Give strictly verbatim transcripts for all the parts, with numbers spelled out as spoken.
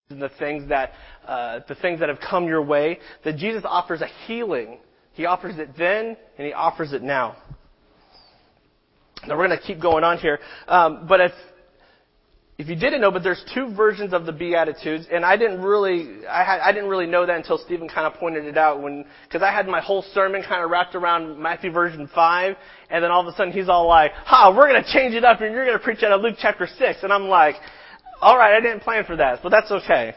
the things that uh, the things that have come your way, that Jesus offers a healing. He offers it then, and He offers it now. Now we're going to keep going on here, um, but if if you didn't know, but there's two versions of the Beatitudes, and I didn't really I had I didn't really know that until Stephen kind of pointed it out when because I had my whole sermon kind of wrapped around Matthew version five, and then all of a sudden he's all like, "Ha, we're going to change it up, and you're going to preach out of Luke chapter six," and I'm like, all right, I didn't plan for that, but that's okay.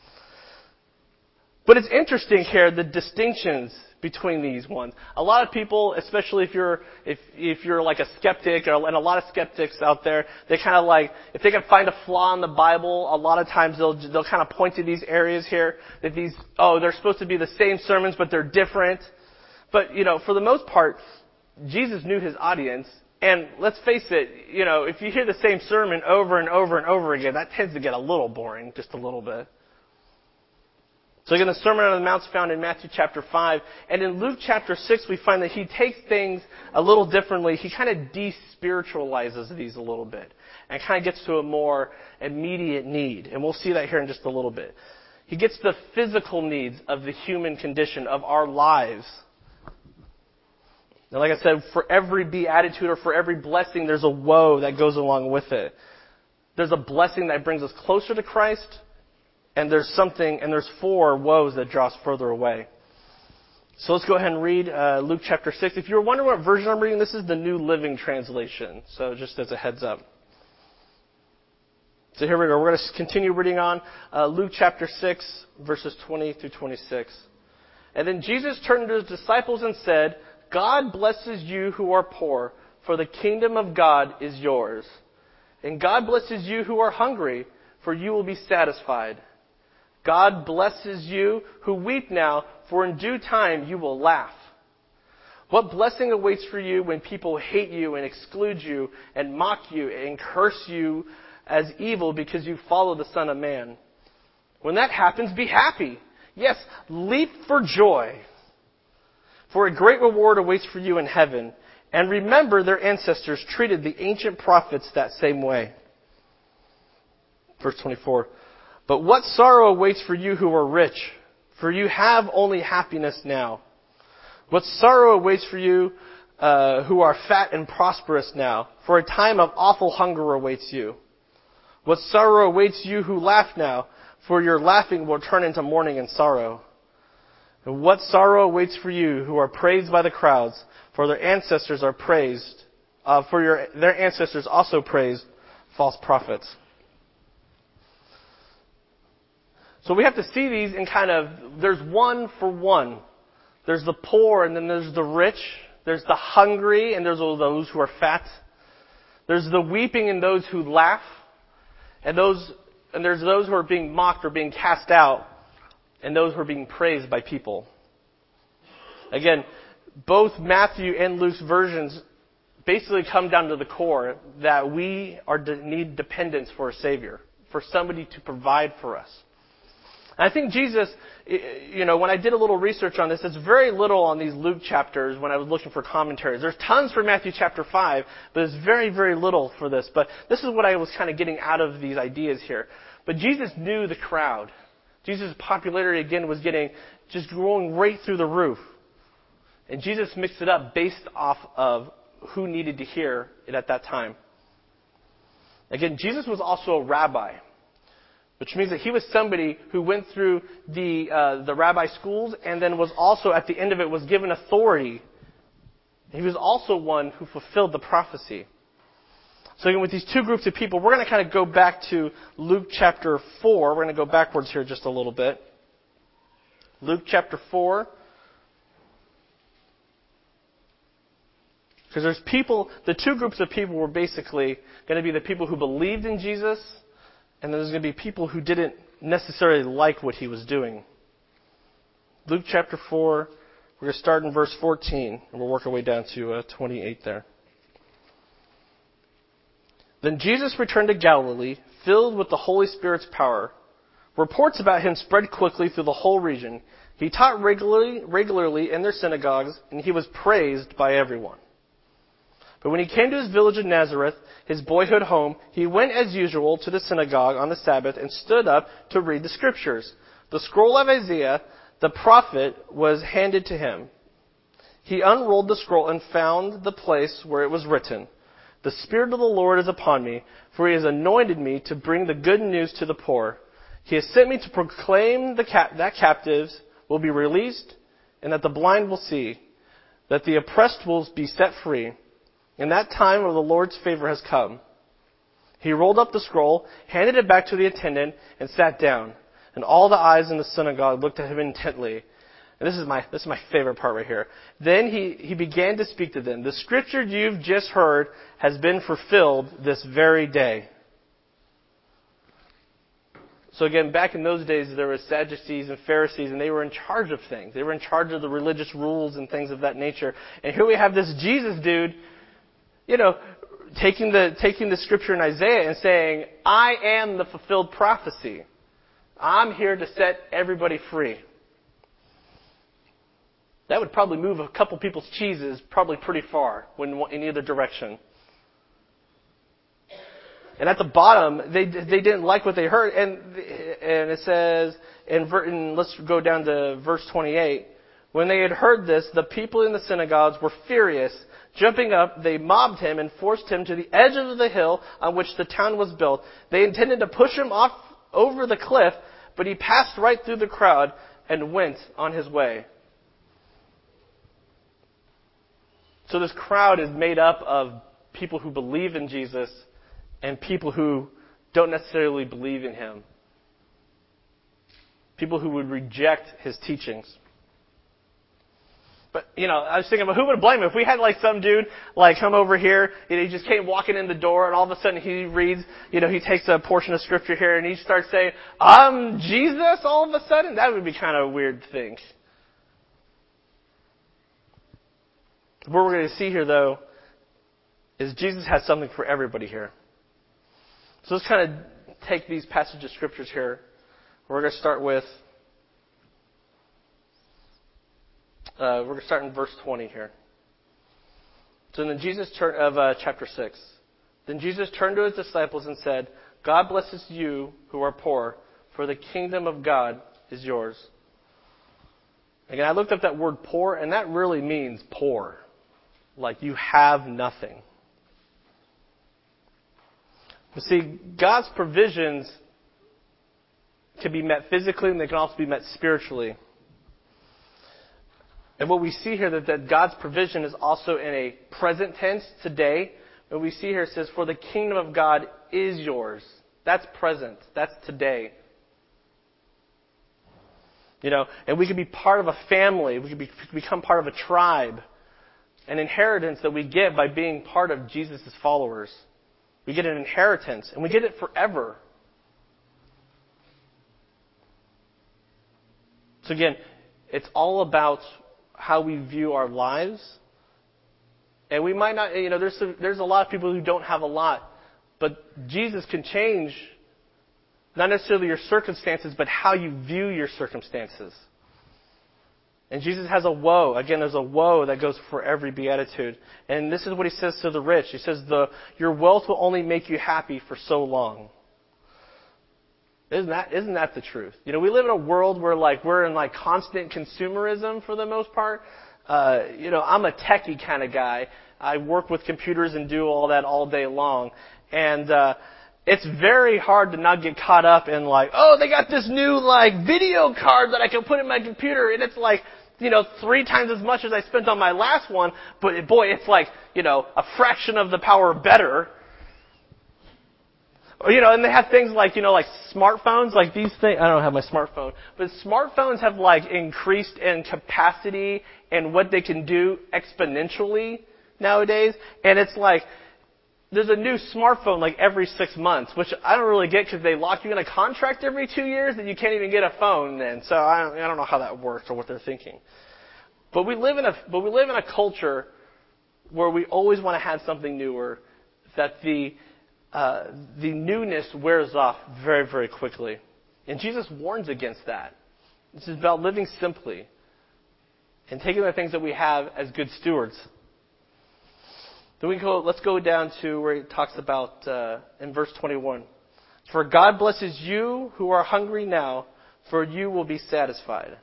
But it's interesting here, the distinctions between these ones. A lot of people, especially if you're if if you're like a skeptic, or, and a lot of skeptics out there, they kind of like, if they can find a flaw in the Bible, a lot of times they'll they'll kind of point to these areas here, that these, oh, they're supposed to be the same sermons, but they're different. But, you know, for the most part, Jesus knew His audience. And let's face it, you know, if you hear the same sermon over and over and over again, that tends to get a little boring, just a little bit. So again, the Sermon on the Mount is found in Matthew chapter five. And in Luke chapter six, we find that He takes things a little differently. He kind of de-spiritualizes these a little bit and kind of gets to a more immediate need. And we'll see that here in just a little bit. He gets the physical needs of the human condition, of our lives. And like I said, for every beatitude or for every blessing, there's a woe that goes along with it. There's a blessing that brings us closer to Christ, and there's something, and there's four woes that draw us further away. So let's go ahead and read uh, Luke chapter six. If you're wondering what version I'm reading, this is the New Living Translation. So just as a heads up. So here we go. We're going to continue reading on uh, Luke chapter six, verses twenty through twenty-six. And then Jesus turned to His disciples and said, "God blesses you who are poor, for the kingdom of God is yours. And God blesses you who are hungry, for you will be satisfied. God blesses you who weep now, for in due time you will laugh. What blessing awaits for you when people hate you and exclude you and mock you and curse you as evil because you follow the Son of Man. When that happens, be happy. Yes, leap for joy. For a great reward awaits for you in heaven. And remember, their ancestors treated the ancient prophets that same way." Verse twenty-four. "But what sorrow awaits for you who are rich, for you have only happiness now. What sorrow awaits for you uh, who are fat and prosperous now, for a time of awful hunger awaits you. What sorrow awaits you who laugh now, for your laughing will turn into mourning and sorrow. And what sorrow awaits for you who are praised by the crowds, for their ancestors are praised, uh, for your their ancestors also praised false prophets." So we have to see these in kind of, there's one for one. There's the poor, and then there's the rich. There's the hungry, and there's those who are fat. There's the weeping and those who laugh. And those, and there's those who are being mocked or being cast out, and those who are being praised by people. Again, both Matthew and Luke's versions basically come down to the core that we are need dependence for a Savior, for somebody to provide for us. And I think Jesus, you know, when I did a little research on this, it's very little on these Luke chapters when I was looking for commentaries. There's tons for Matthew chapter five, but there's very, very little for this. But this is what I was kind of getting out of these ideas here. But Jesus knew the crowd. Jesus' popularity, again, was getting, just growing right through the roof. And Jesus mixed it up based off of who needed to hear it at that time. Again, Jesus was also a rabbi, which means that He was somebody who went through the uh, the rabbi schools and then was also, at the end of it, was given authority. He was also one who fulfilled the prophecy. So again, with these two groups of people, we're going to kind of go back to Luke chapter four. We're going to go backwards here just a little bit. Luke chapter four. Because there's people, the two groups of people were basically going to be the people who believed in Jesus, and then there's going to be people who didn't necessarily like what He was doing. Luke chapter four, we're going to start in verse fourteen, and we'll work our way down to uh, twenty-eight there. "Then Jesus returned to Galilee, filled with the Holy Spirit's power. Reports about Him spread quickly through the whole region. He taught regularly, regularly in their synagogues, and He was praised by everyone. But when he came to his village of Nazareth, his boyhood home, he went as usual to the synagogue on the Sabbath and stood up to read the scriptures. The scroll of Isaiah, the prophet, was handed to him. He unrolled the scroll and found the place where it was written, "The Spirit of the Lord is upon me, for he has anointed me to bring the good news to the poor. He has sent me to proclaim the cap- that captives will be released and that the blind will see, that the oppressed will be set free. And that time of the Lord's favor has come." He rolled up the scroll, handed it back to the attendant, and sat down. And all the eyes in the synagogue looked at him intently. And this is my this is my favorite part right here. Then he, he began to speak to them. "The scripture you've just heard has been fulfilled this very day." So again, back in those days, there were Sadducees and Pharisees, and they were in charge of things. They were in charge of the religious rules and things of that nature. And here we have this Jesus dude, you know, taking the taking the scripture in Isaiah and saying, "I am the fulfilled prophecy. I'm here to set everybody free." That would probably move a couple people's cheeses probably pretty far when in either direction. And at the bottom, they they didn't like what they heard, and and it says in, in let's go down to verse twenty-eight. When they had heard this, the people in the synagogues were furious. Jumping up, they mobbed him and forced him to the edge of the hill on which the town was built. They intended to push him off over the cliff, but he passed right through the crowd and went on his way. So this crowd is made up of people who believe in Jesus and people who don't necessarily believe in him. People who would reject his teachings. But, you know, I was thinking, well, who would blame him? If we had, like, some dude, like, come over here, you know, he just came walking in the door, and all of a sudden he reads, you know, he takes a portion of Scripture here, and he starts saying, "I'm Jesus," all of a sudden? That would be kind of a weird thing. What we're going to see here, though, is Jesus has something for everybody here. So let's kind of take these passages of Scriptures here. We're going to start with, uh, we're going to start in verse twenty here. So then Jesus turned, of uh, chapter six. Then Jesus turned to his disciples and said, "God blesses you who are poor, for the kingdom of God is yours." Again, I looked up that word poor, and that really means poor. Like you have nothing. But see, God's provisions can be met physically and they can also be met spiritually. And what we see here that, that God's provision is also in a present tense today. What we see here it says, "For the kingdom of God is yours." That's present. That's today. You know, and we can be part of a family. We can be, become part of a tribe. An inheritance that we get by being part of Jesus' followers. We get an inheritance, and we get it forever. So again, it's all about how we view our lives. And we might not, you know, there's a, there's a lot of people who don't have a lot. But Jesus can change not necessarily your circumstances, but how you view your circumstances. And Jesus has a woe. Again, there's a woe that goes for every beatitude. And this is what he says to the rich. He says, the, your wealth will only make you happy for so long. Isn't that, isn't that the truth? You know, we live in a world where like, we're in like constant consumerism for the most part. Uh, you know, I'm a techie kind of guy. I work with computers and do all that all day long. And, uh, it's very hard to not get caught up in like, oh, they got this new like video card that I can put in my computer, and it's like, you know, three times as much as I spent on my last one, but boy, it's like, you know, a fraction of the power better. Or, you know, and they have things like, you know, like smartphones, like these things. I don't have my smartphone, but smartphones have like increased in capacity and what they can do exponentially nowadays, and it's like, there's a new smartphone like every six months, which I don't really get because they lock you in a contract every two years that you can't even get a phone then. So I don't, I don't know how that works or what they're thinking. But we live in a but we live in a culture where we always want to have something newer, that the uh, the newness wears off very very quickly, and Jesus warns against that. This is about living simply and taking the things that we have as good stewards. Then we go, let's go down to where it talks about, uh, in verse twenty-one. For God blesses you who are hungry now, for you will be satisfied.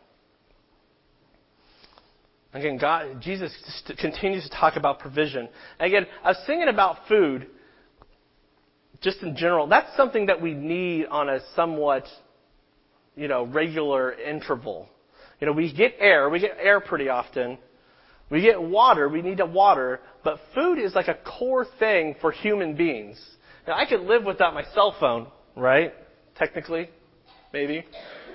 Again, God, Jesus continues to talk about provision. Again, I was thinking about food, just in general. That's something that we need on a somewhat, you know, regular interval. You know, we get air. We get air pretty often. We get water. We need to water. But food is like a core thing for human beings. Now, I could live without my cell phone, right? Technically, maybe.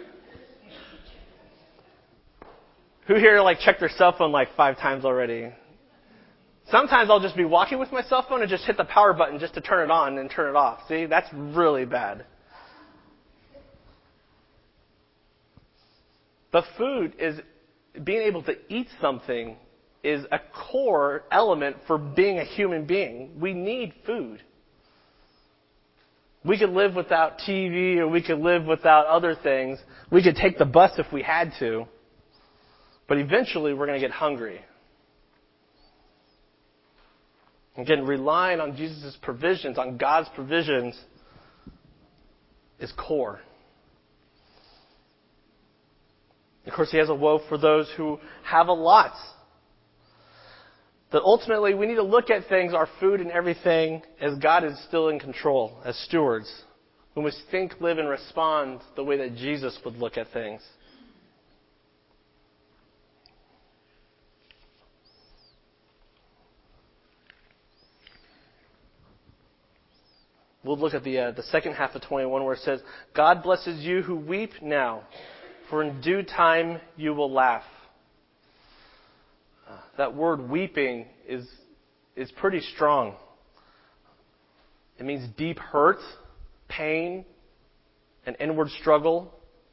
Who here like checked their cell phone like five times already? Sometimes I'll just be walking with my cell phone and just hit the power button just to turn it on and turn it off. See, that's really bad. But food is, being able to eat something is a core element for being a human being. We need food. We could live without T V or we could live without other things. We could take the bus if we had to. But eventually we're going to get hungry. Again, relying on Jesus' provisions, on God's provisions, is core. Of course, He has a woe for those who have a lot. That ultimately we need to look at things, our food and everything, as God is still in control, as stewards. We must think, live, and respond the way that Jesus would look at things. We'll look at the uh, the second half of twenty-one where it says, God blesses you who weep now, for in due time you will laugh. Uh, that word weeping is is pretty strong. It means deep hurt, pain, an inward struggle.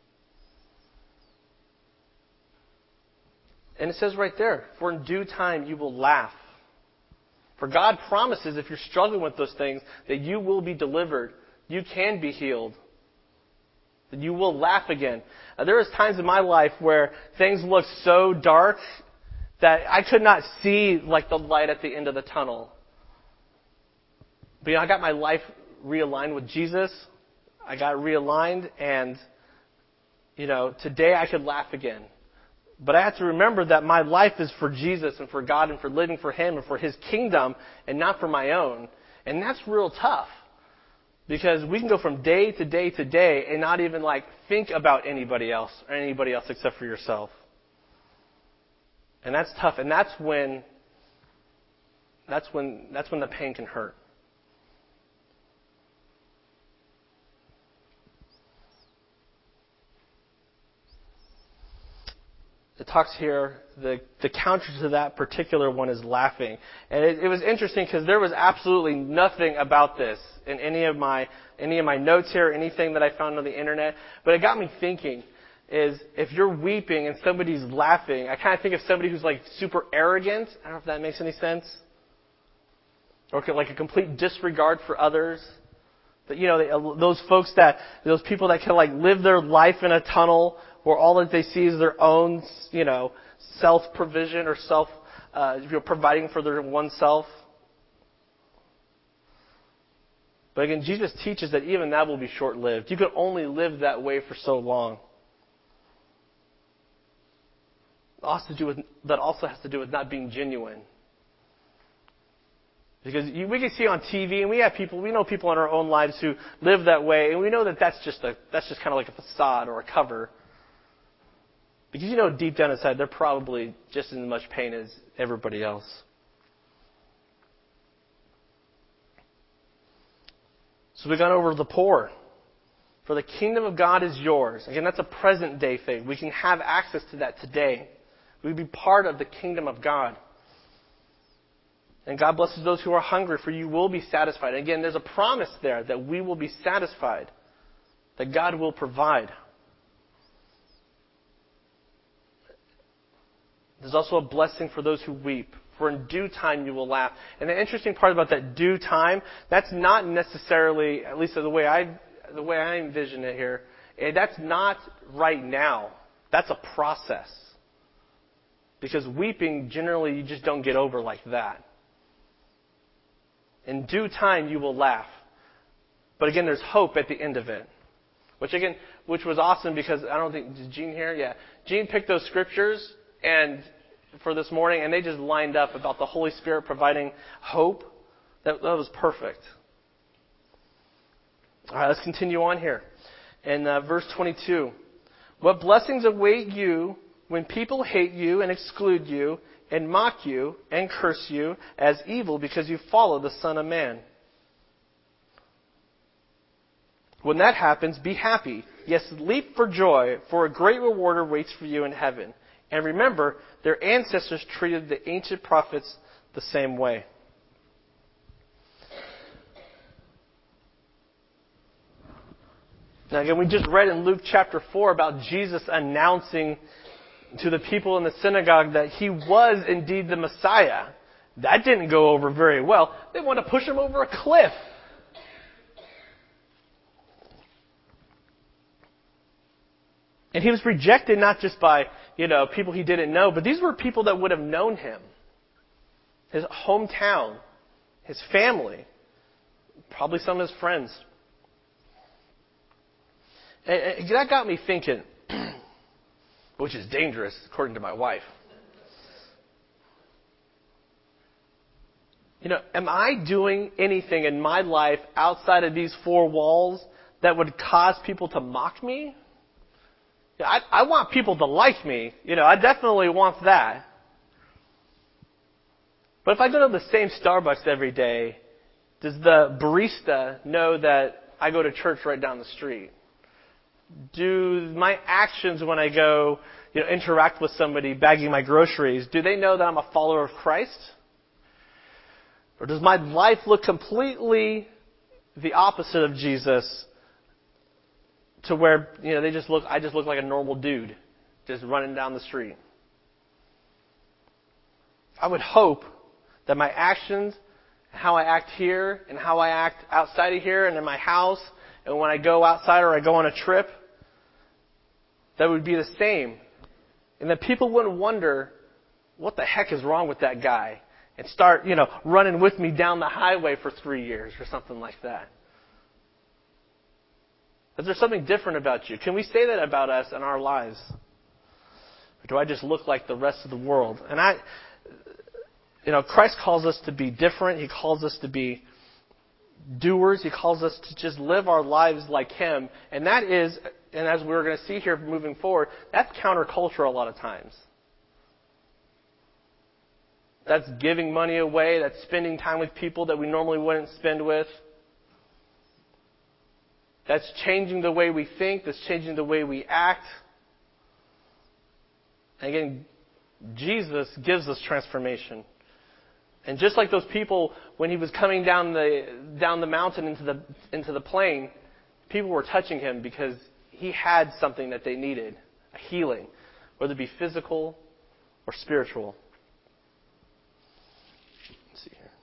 And it says right there, for in due time you will laugh. For God promises, if you're struggling with those things, that you will be delivered. You can be healed. That you will laugh again. Uh, there was times in my life where things looked so dark that I could not see like the light at the end of the tunnel. But you know, I got my life realigned with Jesus. I got realigned, and you know, today I could laugh again. But I have to remember that my life is for Jesus and for God and for living for Him and for His kingdom and not for my own. And that's real tough. Because we can go from day to day to day and not even like think about anybody else or anybody else except for yourself. And that's tough. And that's when that's when that's when the pain can hurt. It talks here, the, the counter to that particular one is laughing. And it, it was interesting because there was absolutely nothing about this in any of my any of my notes here, anything that I found on the internet. But it got me thinking, is if you're weeping and somebody's laughing, I kind of think of somebody who's like super arrogant. I don't know if that makes any sense. Or like a complete disregard for others. That, you know, those folks that, those people that can like live their life in a tunnel where all that they see is their own, you know, self-provision or self, uh, you know, providing for their oneself. But again, Jesus teaches that even that will be short-lived. You can only live that way for so long. Also do with, that also has to do with not being genuine. Because you, we can see on T V, and we have people, we know people in our own lives who live that way, and we know that that's just a, that's just kind of like a facade or a cover. Because you know deep down inside, they're probably just as much pain as everybody else. So we've gone over the poor. For the kingdom of God is yours. Again, that's a present day thing. We can have access to that today. We can be part of the kingdom of God. And God blesses those who are hungry, for you will be satisfied. And again, there's a promise there that we will be satisfied, that God will provide. There's also a blessing for those who weep, for in due time you will laugh. And the interesting part about that due time, that's not necessarily, at least the way I, the way I envision it here, that's not right now. That's a process. Because weeping, generally, you just don't get over like that. In due time, you will laugh. But again, there's hope at the end of it. Which again, which was awesome because I don't think, did Gene here? Yeah. Gene picked those scriptures and for this morning, and they just lined up about the Holy Spirit providing hope. That, that was perfect. All right, let's continue on here. In uh, verse twenty-two. What blessings await you when people hate you and exclude you and mock you and curse you as evil because you follow the Son of Man. When that happens, be happy. Yes, leap for joy, for a great reward awaits for you in heaven. And remember, their ancestors treated the ancient prophets the same way. Now again, we just read in Luke chapter four about Jesus announcing to the people in the synagogue that he was indeed the Messiah. That didn't go over very well. They want to push him over a cliff. And he was rejected not just by, you know, people he didn't know, but these were people that would have known him. His hometown, his family, probably some of his friends. And that got me thinking, which is dangerous, according to my wife. You know, am I doing anything in my life outside of these four walls that would cause people to mock me? Yeah, I, I want people to like me. You know, I definitely want that. But if I go to the same Starbucks every day, does the barista know that I go to church right down the street? Do my actions when I go, you know, interact with somebody bagging my groceries, do they know that I'm a follower of Christ? Or does my life look completely the opposite of Jesus? To where, you know, they just look, I just look like a normal dude, just running down the street. I would hope that my actions, how I act here, and how I act outside of here, and in my house, and when I go outside or I go on a trip, that would be the same. And that people wouldn't wonder, what the heck is wrong with that guy? And start, you know, running with me down the highway for three years or something like that. Is there something different about you? Can we say that about us in our lives? Or do I just look like the rest of the world? And I, you know, Christ calls us to be different. He calls us to be doers. He calls us to just live our lives like Him. And that is, and as we're going to see here moving forward, that's counterculture a lot of times. That's giving money away. That's spending time with people that we normally wouldn't spend with. That's changing the way we think. That's changing the way we act. And again, Jesus gives us transformation. And just like those people, when He was coming down the down the mountain into the into the plain, people were touching Him because He had something that they needed, a healing, whether it be physical or spiritual. Let's see here.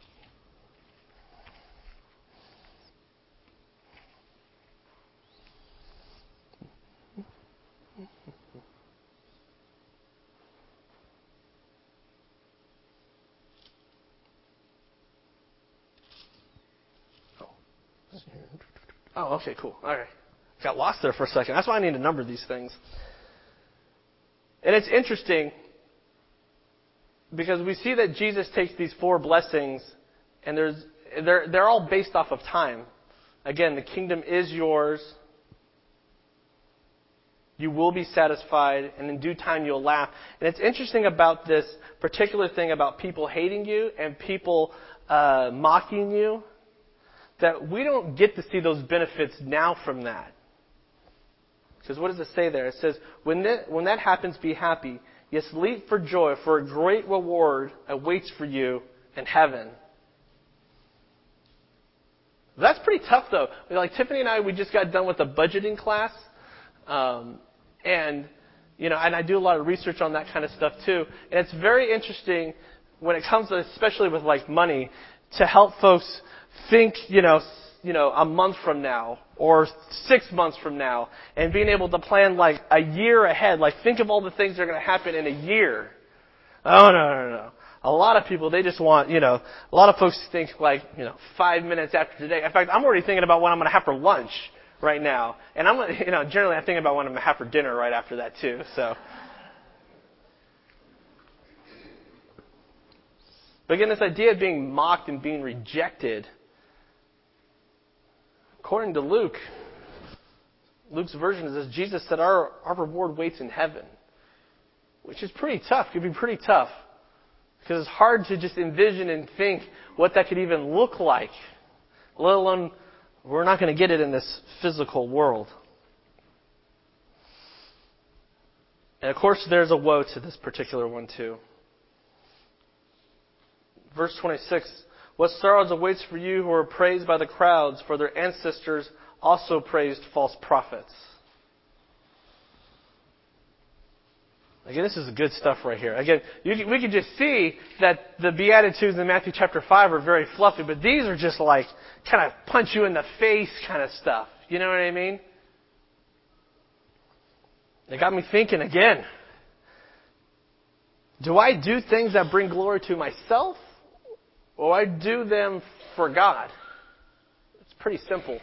Oh, okay, cool. All right. Got lost there for a second. That's why I need to number these things. And it's interesting because we see that Jesus takes these four blessings and there's they're they're all based off of time. Again, the kingdom is yours. You will be satisfied, and in due time you'll laugh. And it's interesting about this particular thing about people hating you and people uh, mocking you, that we don't get to see those benefits now from that. Because what does it say there? It says, when that, when that happens, be happy. Yes, leap for joy, for a great reward awaits for you in heaven. That's pretty tough, though. Like Tiffany and I, we just got done with a budgeting class. Um, and, you know, and I do a lot of research on that kind of stuff, too. And it's very interesting when it comes to, especially with, like, money, to help folks think, you know, you know, a month from now or six months from now, and being able to plan like a year ahead. Like, think of all the things that are going to happen in a year. Oh, no, no, no. A lot of people, they just want, you know, a lot of folks think like, you know, five minutes after today. In fact, I'm already thinking about what I'm going to have for lunch right now. And I'm, you know, generally I'm thinking about what I'm going to have for dinner right after that too. So, but again, this idea of being mocked and being rejected, according to Luke, Luke's version is this: Jesus said our, our reward waits in heaven, which is pretty tough. It could be pretty tough. Because it's hard to just envision and think what that could even look like, let alone we're not going to get it in this physical world. And of course, there's a woe to this particular one too. Verse twenty-six, what sorrows awaits for you who are praised by the crowds, for their ancestors also praised false prophets. Again, this is good stuff right here. Again, you can, we can just see that the Beatitudes in Matthew chapter five are very fluffy, but these are just like kind of punch you in the face kind of stuff. You know what I mean? It got me thinking again. Do I do things that bring glory to myself, or I do them for God? It's pretty simple.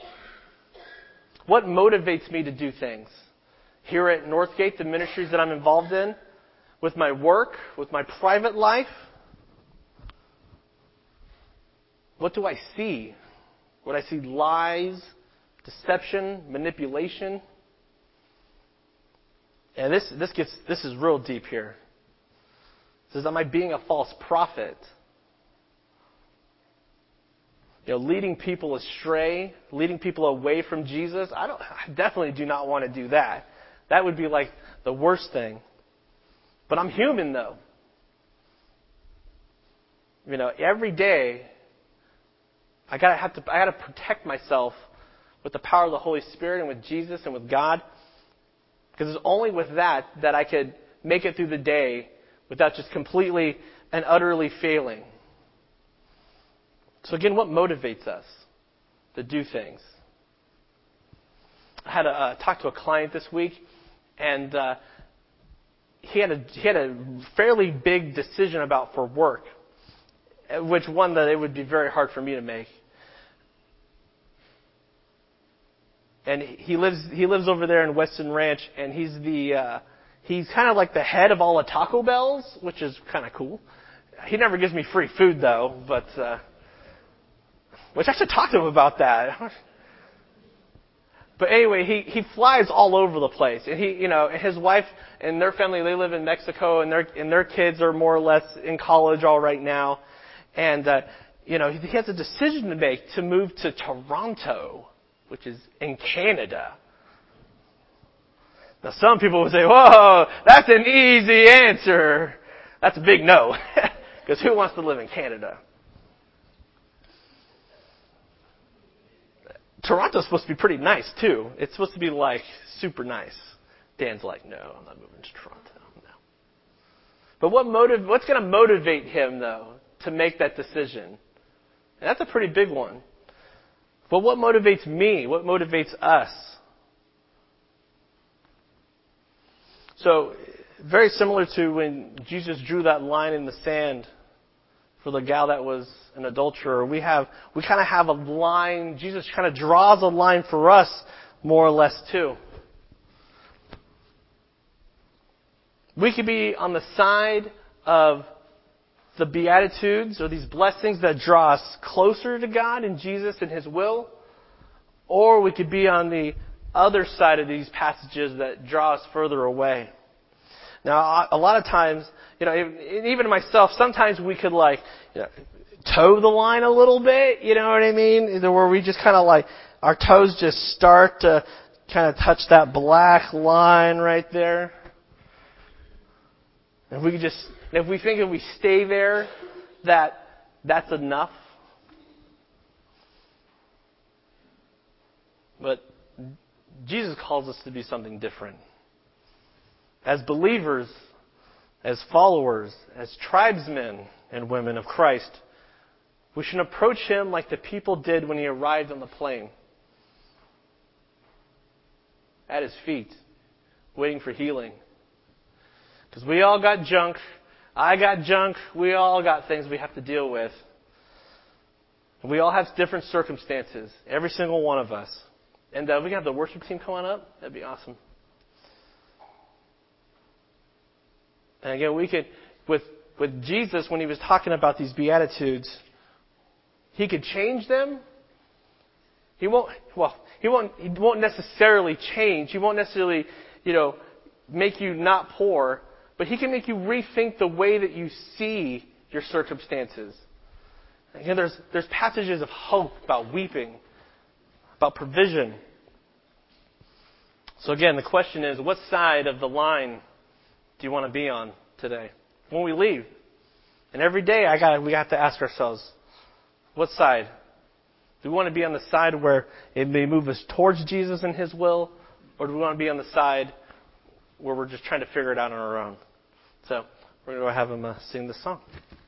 What motivates me to do things? Here at Northgate, the ministries that I'm involved in, with my work, with my private life, what do I see? What I see lies, deception, manipulation. And this this gets this is real deep here. It says, am I being a false prophet? You know, leading people astray, leading people away from Jesus. I don't I definitely do not want to do that. That would be like the worst thing. But I'm human though. You know, every day I gotta have to I gotta protect myself with the power of the Holy Spirit and with Jesus and with God. Because it's only with that that I could make it through the day without just completely and utterly failing. So again, what motivates us to do things? I had a uh, talk to a client this week, and uh, he had a he had a fairly big decision about for work, which one that it would be very hard for me to make. And he lives he lives over there in Weston Ranch, and he's the uh, he's kind of like the head of all the Taco Bells, which is kind of cool. He never gives me free food though, but uh, which I should talk to him about that. But anyway, he, he flies all over the place. And he, you know, his wife and their family, they live in Mexico, and their and their kids are more or less in college all right now. And uh, you know, he has a decision to make to move to Toronto, which is in Canada. Now, some people would say, "Whoa, that's an easy answer." That's a big no, because who wants to live in Canada? Toronto's supposed to be pretty nice, too. It's supposed to be, like, super nice. Dan's like, no, I'm not moving to Toronto. No. But what motive? What's going to motivate him, though, to make that decision? And that's a pretty big one. But what motivates me? What motivates us? So, very similar to when Jesus drew that line in the sand for the gal that was an adulterer, we have we kind of have a line. Jesus kind of draws a line for us, more or less, too. We could be on the side of the Beatitudes, or these blessings that draw us closer to God and Jesus and His will, or we could be on the other side of these passages that draw us further away. Now, a lot of times, you know, even myself, sometimes we could like, you know, toe the line a little bit, you know what I mean? Where we just kind of like, our toes just start to kind of touch that black line right there. If we could just, if we think if we stay there, that that's enough. But Jesus calls us to be something different. As believers, as followers, as tribesmen and women of Christ, we should approach Him like the people did when He arrived on the plain. At His feet, waiting for healing. Because we all got junk. I got junk. We all got things we have to deal with. We all have different circumstances. Every single one of us. And uh, we have the worship team come on up. That'd be awesome. And again, we could, with with Jesus, when he was talking about these Beatitudes, he could change them. He won't, well, he won't, he won't necessarily change. He won't necessarily, you know, make you not poor, but he can make you rethink the way that you see your circumstances. Again, there's, there's passages of hope about weeping, about provision. So again, the question is, what side of the line do you want to be on today? When we leave. And every day I got we have to ask ourselves, what side? Do we want to be on the side where it may move us towards Jesus and his will? Or do we want to be on the side where we're just trying to figure it out on our own? So we're going to have him uh, sing this song.